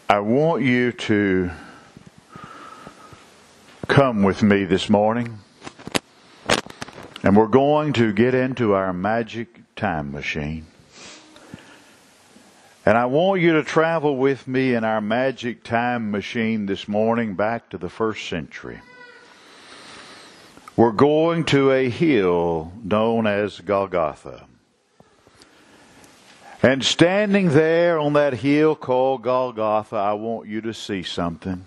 I want you to come with me this morning, and we're going to get into our magic time machine. And I want you to travel with me in our magic time machine this morning back to the first century. We're going to a hill known as Golgotha. And standing there on that hill called Golgotha, I want you to see something.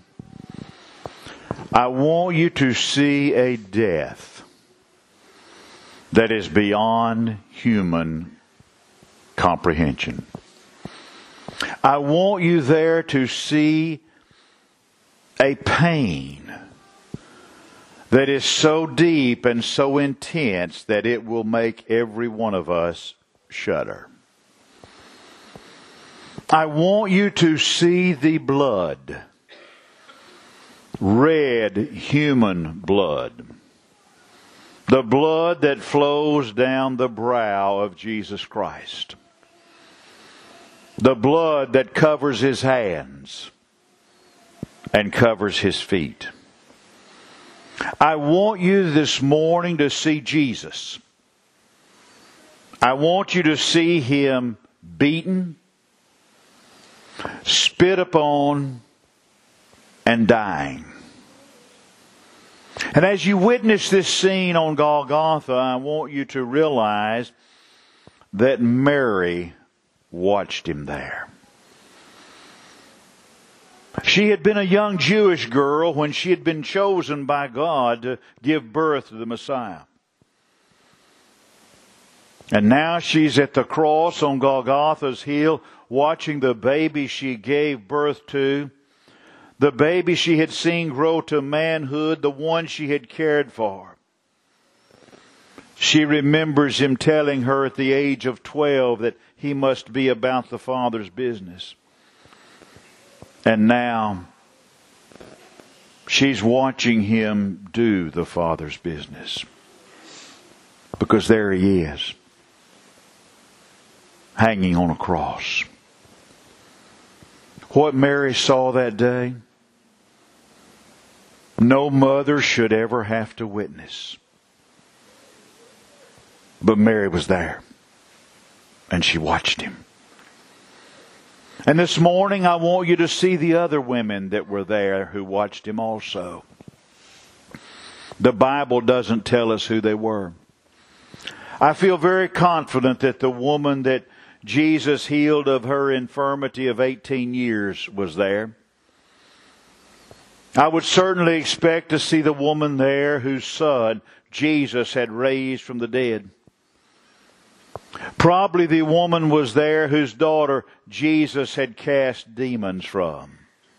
I want you to see a death that is beyond human comprehension. I want you there to see a pain that is so deep and so intense that it will make every one of us shudder. I want you to see the blood, red human blood, the blood that flows down the brow of Jesus Christ, the blood that covers His hands and covers His feet. I want you this morning to see Jesus. I want you to see Him beaten, spit upon, and dying. And as you witness this scene on Golgotha, I want you to realize that Mary watched Him there. She had been a young Jewish girl when she had been chosen by God to give birth to the Messiah. And now she's at the cross on Golgotha's hill, watching the baby she gave birth to, the baby she had seen grow to manhood, the one she had cared for. She remembers Him telling her at the age of 12 that he must be about the Father's business. And now she's watching Him do the Father's business. Because there He is, hanging on a cross. What Mary saw that day, no mother should ever have to witness. But Mary was there, and she watched Him. And this morning I want you to see the other women that were there who watched Him also. The Bible doesn't tell us who they were. I feel very confident that the woman that Jesus healed of her infirmity of 18 years was there. I would certainly expect to see the woman there whose son Jesus had raised from the dead. Probably the woman was there whose daughter Jesus had cast demons from.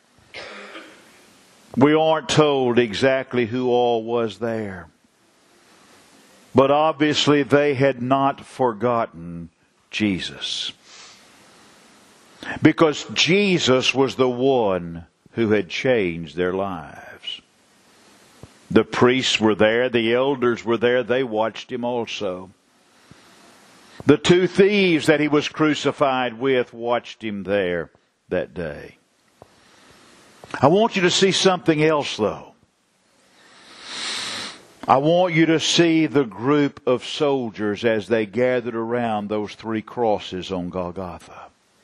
We aren't told exactly who all was there. But obviously they had not forgotten Jesus. Because Jesus was the one who had changed their lives. The priests were there, the elders were there, they watched Him also. The two thieves that He was crucified with watched Him there that day. I want you to see something else though. I want you to see the group of soldiers as they gathered around those three crosses on Golgotha.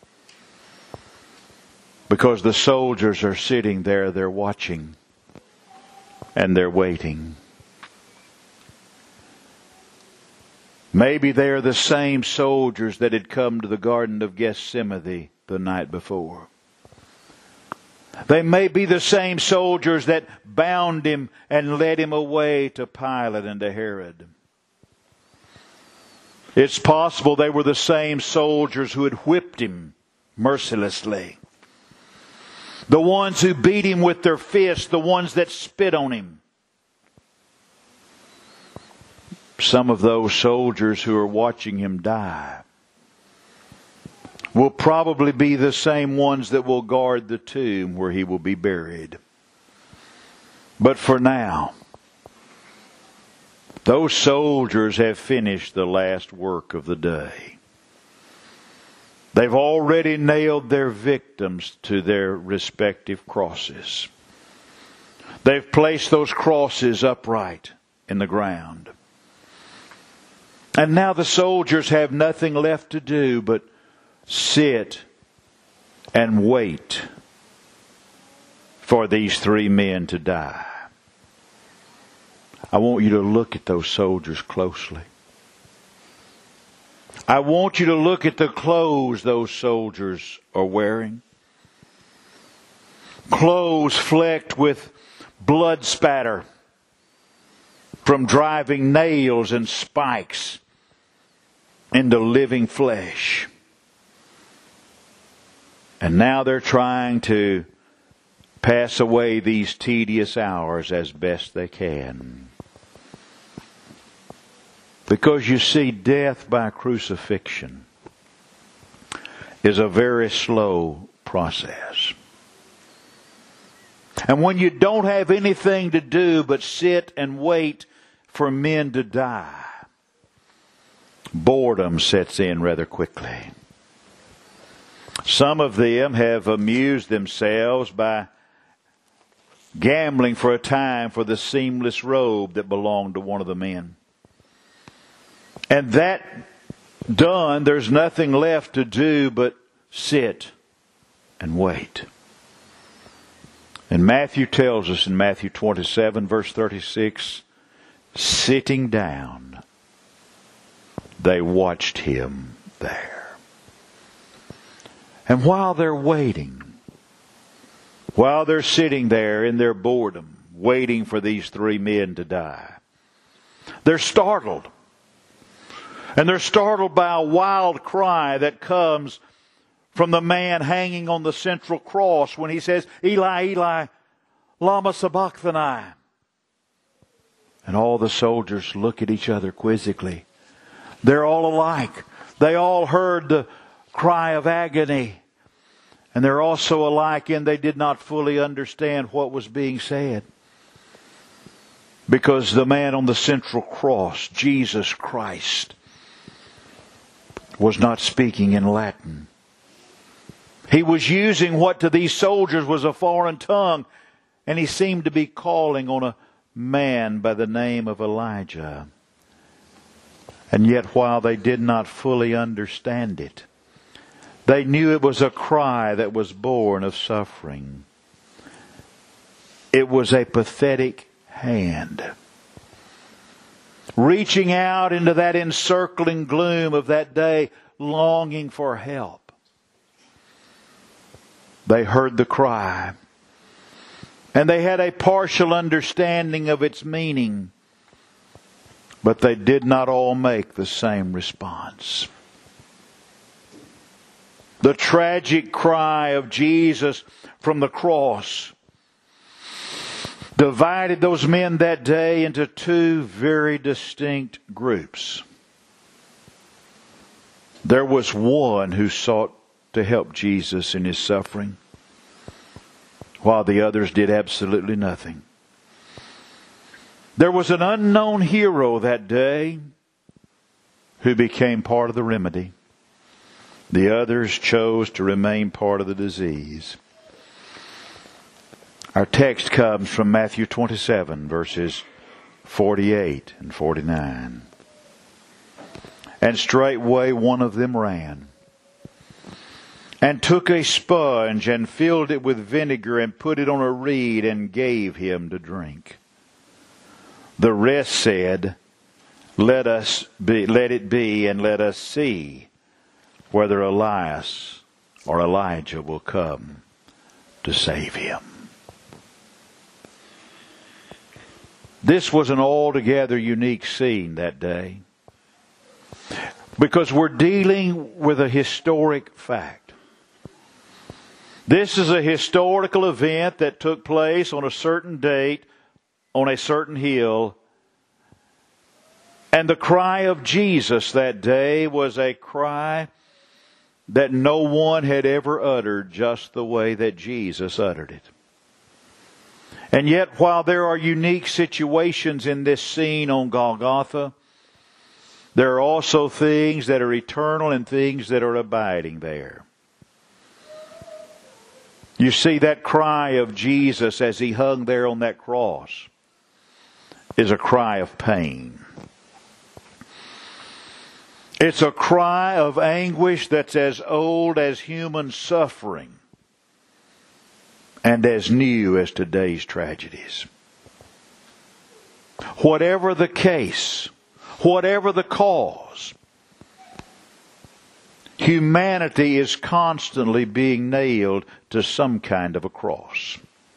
Because the soldiers are sitting there, they're watching, and they're waiting. Maybe they're the same soldiers that had come to the Garden of Gethsemane the night before. They may be the same soldiers that bound Him and led Him away to Pilate and to Herod. It's possible they were the same soldiers who had whipped Him mercilessly. The ones who beat Him with their fists, the ones that spit on Him. Some of those soldiers who are watching Him die will probably be the same ones that will guard the tomb where He will be buried. But for now, those soldiers have finished the last work of the day. They've already nailed their victims to their respective crosses. They've placed those crosses upright in the ground. And now the soldiers have nothing left to do but sit and wait for these three men to die. I want you to look at those soldiers closely. I want you to look at the clothes those soldiers are wearing. Clothes flecked with blood spatter from driving nails and spikes into living flesh. And now they're trying to pass away these tedious hours as best they can. Because you see, death by crucifixion is a very slow process. And when you don't have anything to do but sit and wait for men to die, boredom sets in rather quickly. Some of them have amused themselves by gambling for a time for the seamless robe that belonged to one of the men. And that done, there's nothing left to do but sit and wait. And Matthew tells us in Matthew 27, verse 36, sitting down, they watched him there. And while they're waiting, while they're sitting there in their boredom, waiting for these three men to die, they're startled. And they're startled by a wild cry that comes from the man hanging on the central cross when he says, Eli, Eli, lama sabachthani. And all the soldiers look at each other quizzically. They're all alike. They all heard the cry of agony. And they're also alike in they did not fully understand what was being said. Because the man on the central cross, Jesus Christ, was not speaking in Latin. He was using what to these soldiers was a foreign tongue, and he seemed to be calling on a man by the name of Elijah. And yet while they did not fully understand it, they knew it was a cry that was born of suffering. It was a pathetic hand reaching out into that encircling gloom of that day, longing for help. They heard the cry, and they had a partial understanding of its meaning, but they did not all make the same response. The tragic cry of Jesus from the cross divided those men that day into two very distinct groups. There was one who sought to help Jesus in his suffering, while the others did absolutely nothing. There was an unknown hero that day who became part of the remedy. The others chose to remain part of the disease. Our text comes from Matthew 27, verses 48 and 49. And straightway one of them ran, and took a sponge, and filled it with vinegar, and put it on a reed, and gave him to drink. The rest said, Let it be, and let us see whether Elias or Elijah will come to save him. This was an altogether unique scene that day, because we're dealing with a historic fact. This is a historical event that took place on a certain date, on a certain hill. And the cry of Jesus that day was a cry that no one had ever uttered just the way that Jesus uttered it. And yet, while there are unique situations in this scene on Golgotha, There are also things that are eternal and things that are abiding there. You see, that cry of Jesus as He hung there on that cross is a cry of pain. It's a cry of anguish that's as old as human suffering and as new as today's tragedies. Whatever the case, whatever the cause, humanity is constantly being nailed to some kind of a cross.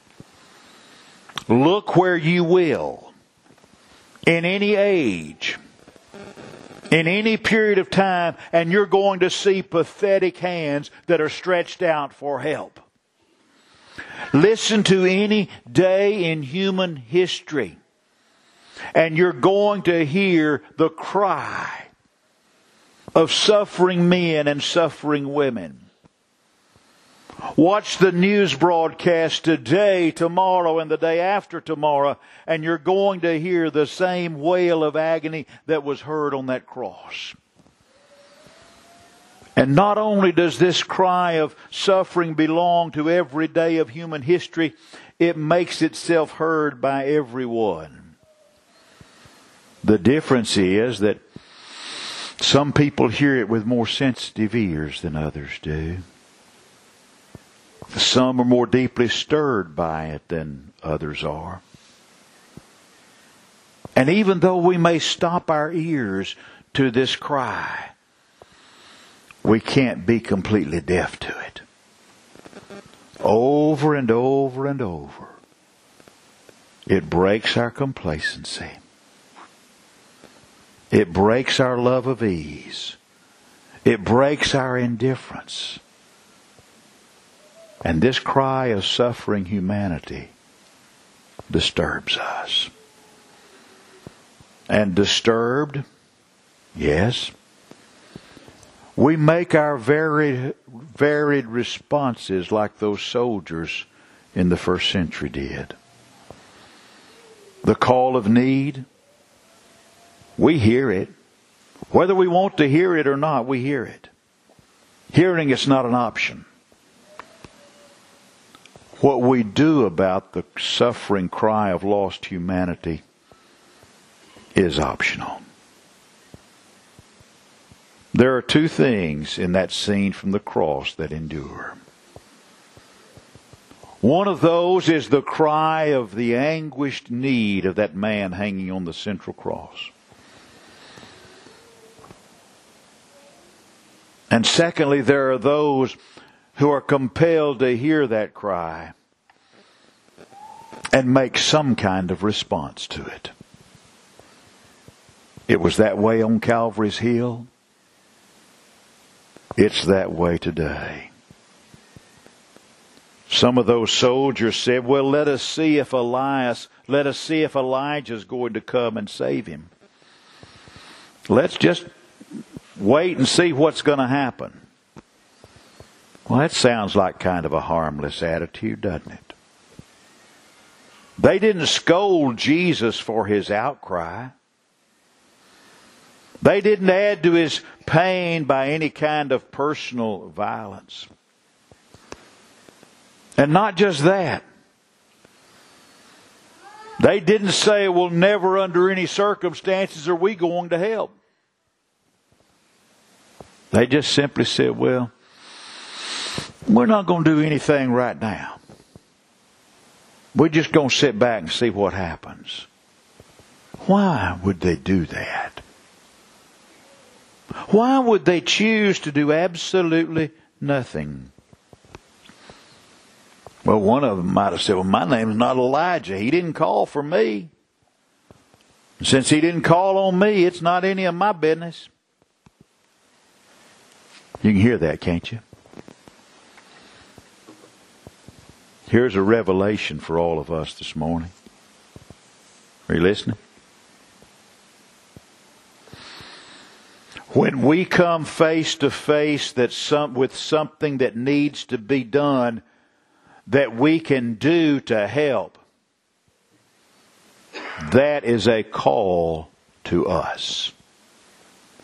Look where you will, in any age, in any period of time, and you're going to see pathetic hands that are stretched out for help. Listen to any day in human history, and you're going to hear the cry of suffering men and suffering women. Watch the news broadcast today, tomorrow, and the day after tomorrow, and you're going to hear the same wail of agony that was heard on that cross. And not only does this cry of suffering belong to every day of human history, it makes itself heard by everyone. The difference is that some people hear it with more sensitive ears than others do. Some are more deeply stirred by it than others are. And even though we may stop our ears to this cry, we can't be completely deaf to it. Over and over and over, it breaks our complacency. It breaks our love of ease. It breaks our indifference. And this cry of suffering humanity disturbs us. And disturbed, yes, we make our varied responses like those soldiers in the first century did. The call of need, we hear it. Whether we want to hear it or not, we hear it. Hearing it's not an option. What we do about the suffering cry of lost humanity is optional. There are two things in that scene from the cross that endure. One of those is the cry of the anguished need of that man hanging on the central cross. And secondly, there are those who are compelled to hear that cry and make some kind of response to it. It was that way on Calvary's Hill. It's that way today. Some of those soldiers said, well, let us see if Elijah's going to come and save him. Let's just wait and see what's going to happen. Well, that sounds like kind of a harmless attitude, doesn't it? They didn't scold Jesus for his outcry. They didn't add to his pain by any kind of personal violence. And not just that. They didn't say, well, never under any circumstances are we going to help. They just simply said, well, we're not going to do anything right now. We're just going to sit back and see what happens. Why would they do that? Why would they choose to do absolutely nothing? Well, one of them might have said, well, my name's not Elijah. He didn't call for me. Since he didn't call on me, it's not any of my business. You can hear that, can't you? Here's a revelation for all of us this morning. Are you listening? When we come face to face with something that needs to be done, that we can do to help, that is a call to us.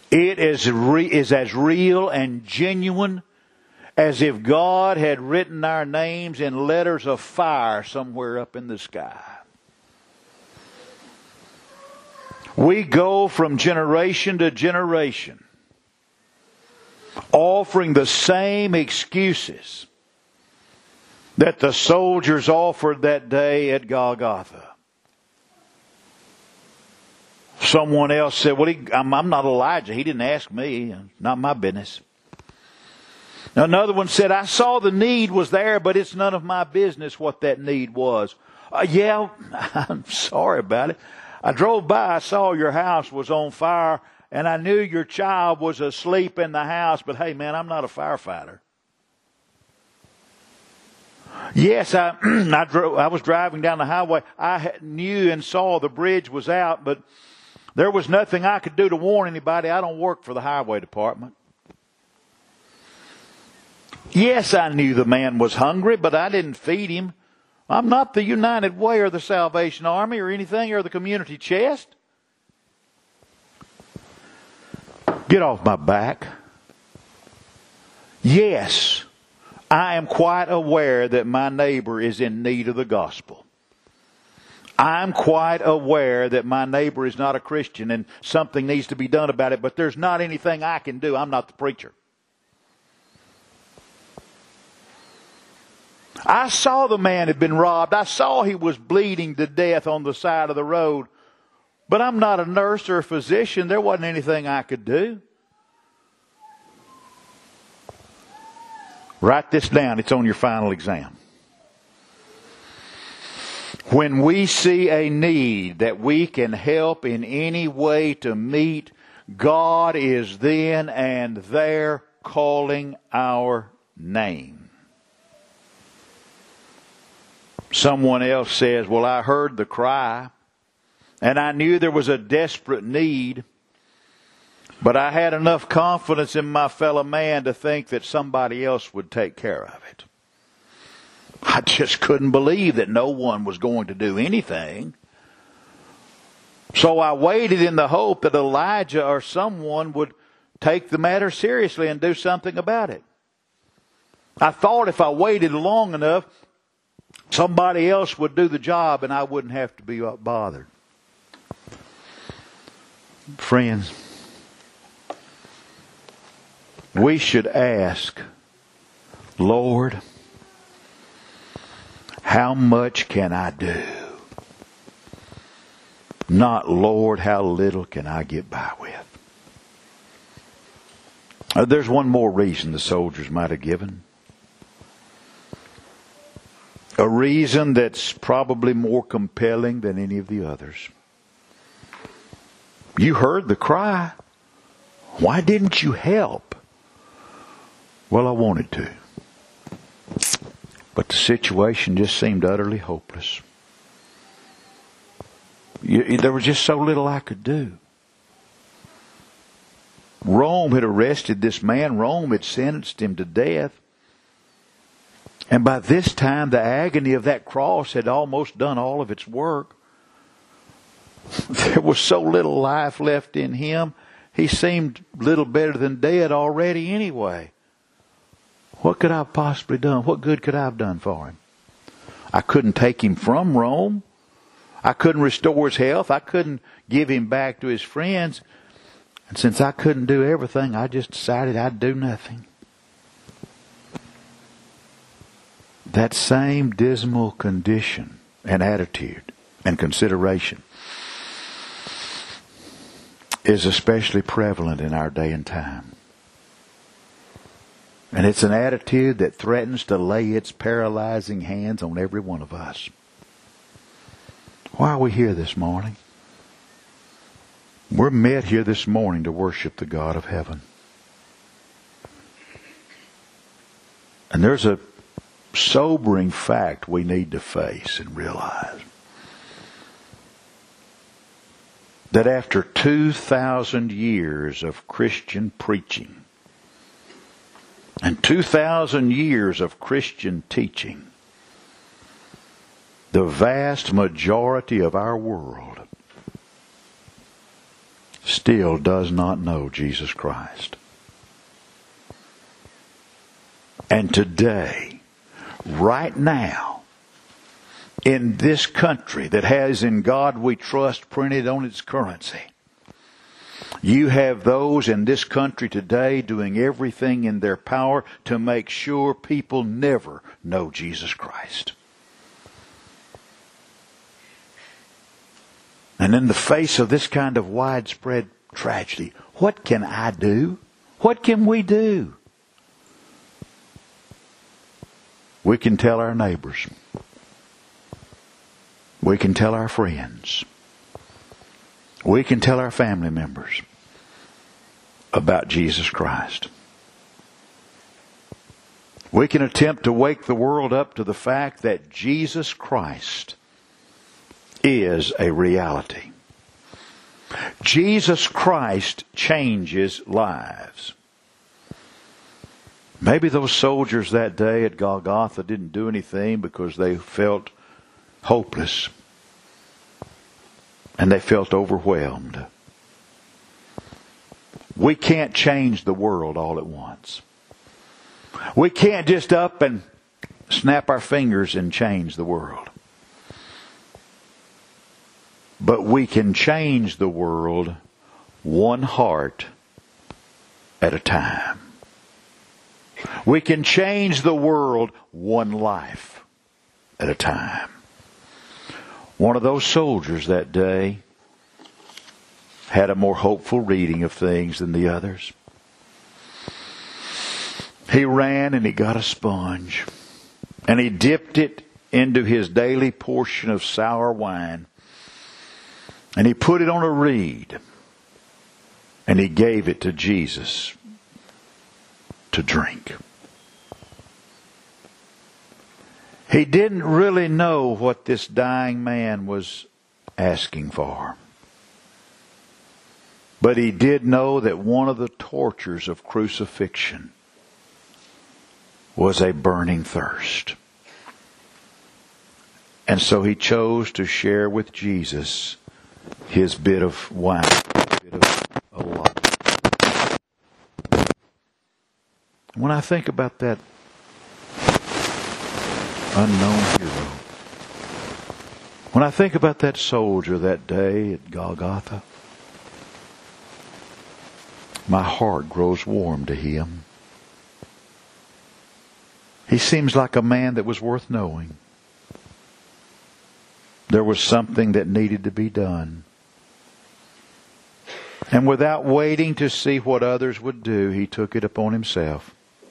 It is as real and genuine as if God had written our names in letters of fire somewhere up in the sky. We go from generation to generation offering the same excuses that the soldiers offered that day at Golgotha. Someone else said, well, I'm not Elijah. He didn't ask me. Not my business. Another one said, I saw the need was there, but it's none of my business what that need was. Yeah, I'm sorry about it. I drove by, I saw your house was on fire, and I knew your child was asleep in the house, but hey, man, I'm not a firefighter. Yes, I was driving down the highway. I knew and saw the bridge was out, but there was nothing I could do to warn anybody. I don't work for the highway department. Yes, I knew the man was hungry, but I didn't feed him. I'm not the United Way or the Salvation Army or anything or the Community Chest. Get off my back. Yes, I am quite aware that my neighbor is in need of the gospel. I'm quite aware that my neighbor is not a Christian and something needs to be done about it, but there's not anything I can do. I'm not the preacher. I saw the man had been robbed. I saw he was bleeding to death on the side of the road. But I'm not a nurse or a physician. There wasn't anything I could do. Write this down. It's on your final exam. When we see a need that we can help in any way to meet, God is then and there calling our name. Someone else says, well, I heard the cry, and I knew there was a desperate need, but I had enough confidence in my fellow man to think that somebody else would take care of it. I just couldn't believe that no one was going to do anything. So I waited in the hope that Elijah or someone would take the matter seriously and do something about it. I thought if I waited long enough, somebody else would do the job and I wouldn't have to be bothered. Friends, we should ask, Lord, how much can I do? Not, Lord, how little can I get by with? There's one more reason the soldiers might have given. A reason that's probably more compelling than any of the others. You heard the cry. Why didn't you help? Well, I wanted to. But the situation just seemed utterly hopeless. There was just so little I could do. Rome had arrested this man. Rome had sentenced him to death. And by this time, the agony of that cross had almost done all of its work. There was so little life left in him. He seemed little better than dead already anyway. What could I have possibly done? What good could I have done for him? I couldn't take him from Rome. I couldn't restore his health. I couldn't give him back to his friends. And since I couldn't do everything, I just decided I'd do nothing. That same dismal condition and attitude and consideration is especially prevalent in our day and time. And it's an attitude that threatens to lay its paralyzing hands on every one of us. Why are we here this morning? We're met here this morning to worship the God of heaven. And there's a sobering fact we need to face and realize. That after 2,000 years of Christian preaching and 2,000 years of Christian teaching, the vast majority of our world still does not know Jesus Christ. And today, right now, in this country that has "In God We Trust" printed on its currency, you have those in this country today doing everything in their power to make sure people never know Jesus Christ. And in the face of this kind of widespread tragedy, what can I do? What can we do? We can tell our neighbors. We can tell our friends. We can tell our family members about Jesus Christ. We can attempt to wake the world up to the fact that Jesus Christ is a reality. Jesus Christ changes lives. Maybe those soldiers that day at Golgotha didn't do anything because they felt hopeless and they felt overwhelmed. We can't change the world all at once. We can't just up and snap our fingers and change the world. But we can change the world one heart at a time. We can change the world one life at a time. One of those soldiers that day had a more hopeful reading of things than the others. He ran and he got a sponge and he dipped it into his daily portion of sour wine and he put it on a reed and he gave it to Jesus to drink. He didn't really know what this dying man was asking for. But he did know that one of the tortures of crucifixion was a burning thirst. And so he chose to share with Jesus his bit of wine, a bit of life. When I think about that unknown hero, when I think about that soldier that day at Golgotha, my heart grows warm to him. He seems like a man that was worth knowing. There was something that needed to be done. And without waiting to see what others would do, he took it upon himself.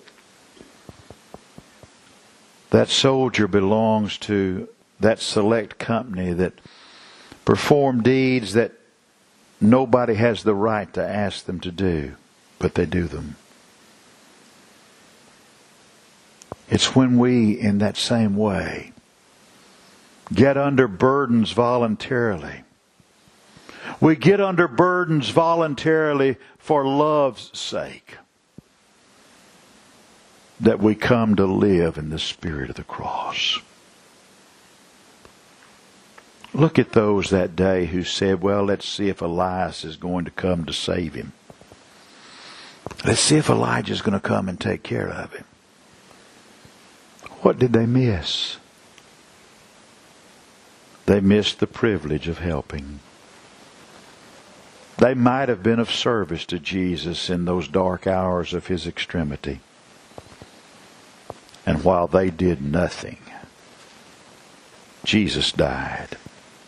That soldier belongs to that select company that perform deeds that nobody has the right to ask them to do, but they do them. It's when we, in that same way, get under burdens voluntarily. We get under burdens voluntarily for love's sake, that we come to live in the spirit of the cross. Look at those that day who said, well, let's see if Elias is going to come to save him. Let's see if Elijah is going to come and take care of him. What did they miss? They missed the privilege of helping. They might have been of service to Jesus in those dark hours of his extremity. And while they did nothing, Jesus died.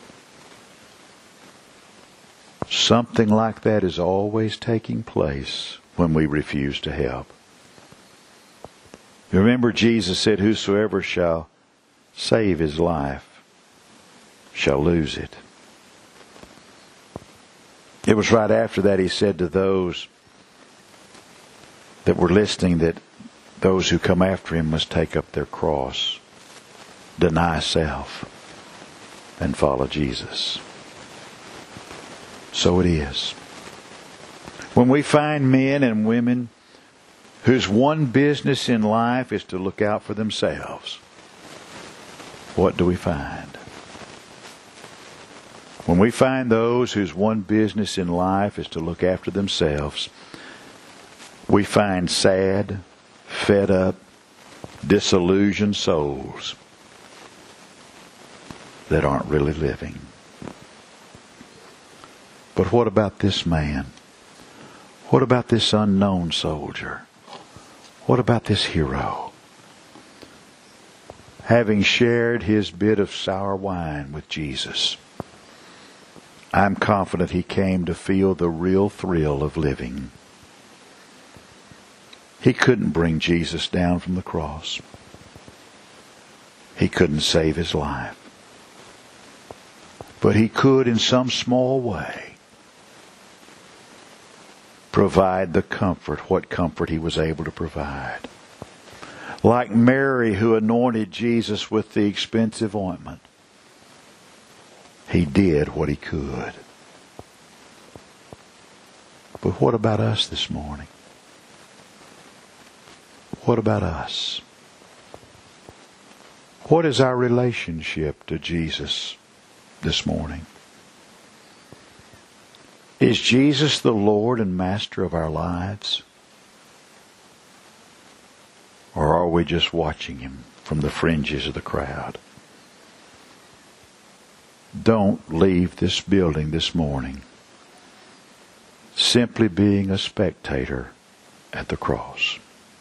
Something like that is always taking place when we refuse to help. Remember, Jesus said, whosoever shall save his life shall lose it. It was right after that he said to those that were listening that those who come after him must take up their cross, deny self, and follow Jesus. So it is. When we find men and women whose one business in life is to look out for themselves, what do we find? When we find those whose one business in life is to look after themselves, we find sad, fed up, disillusioned souls that aren't really living. But what about this man? What about this unknown soldier? What about this hero? Having shared his bit of sour wine with Jesus, I'm confident he came to feel the real thrill of living. He couldn't bring Jesus down from the cross. He couldn't save his life. But he could, in some small way, provide the comfort, what comfort he was able to provide. Like Mary, who anointed Jesus with the expensive ointment, he did what he could. But what about us this morning? What about us? What is our relationship to Jesus this morning? Is Jesus the Lord and Master of our lives? Or are we just watching him from the fringes of the crowd? Don't leave this building this morning simply being a spectator at the cross.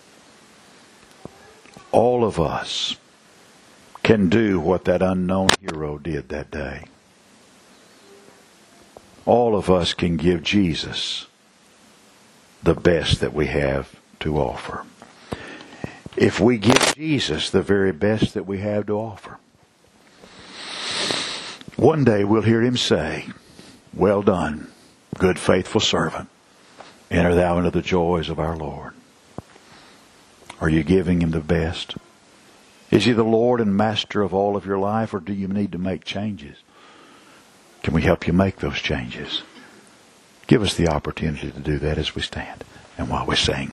All of us can do what that unknown hero did that day. All of us can give Jesus the best that we have to offer. If we give Jesus the very best that we have to offer, one day we'll hear him say, "Well done, good faithful servant. Enter thou into the joys of our Lord." Are you giving him the best? Is he the Lord and Master of all of your life, or do you need to make changes? Can we help you make those changes? Give us the opportunity to do that as we stand and while we sing.